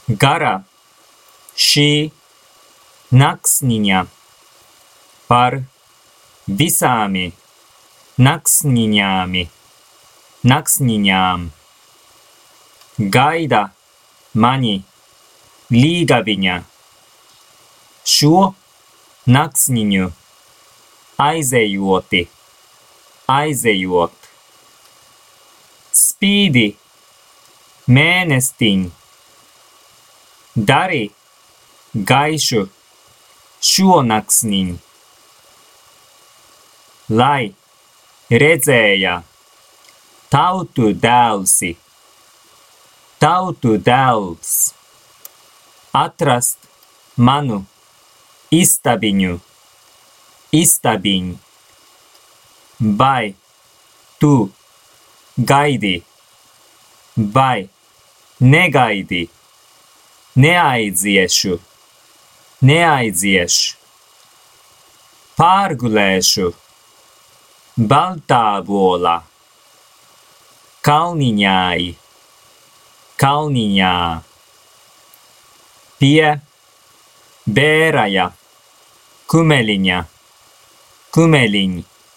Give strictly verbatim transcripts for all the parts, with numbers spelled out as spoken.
Gara šī naktsniņa par visām naktsniņām, naktsniņām. Gaida mani līgaviņa šo naktsniņu aizejoti, aizejot. Spīdi mēnestiņ, dari gaišu šonaksniņ, lai redzēja tautu dēlsi, tautu dēls, atrast manu istabiņu, istabiņu, vai tu gaidi, vai negaidi, neaiziešu, neaiziešu, pārgulēšu, baltā volā, kalniņai, kalniņā, pie bēraja, kumeliņa, kumeliņ,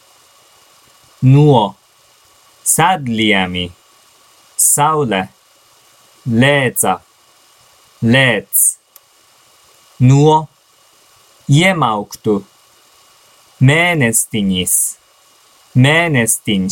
no sadliemi, saule, lēca, lēc, no iemauktu mēnestiņas, mēnestiņš,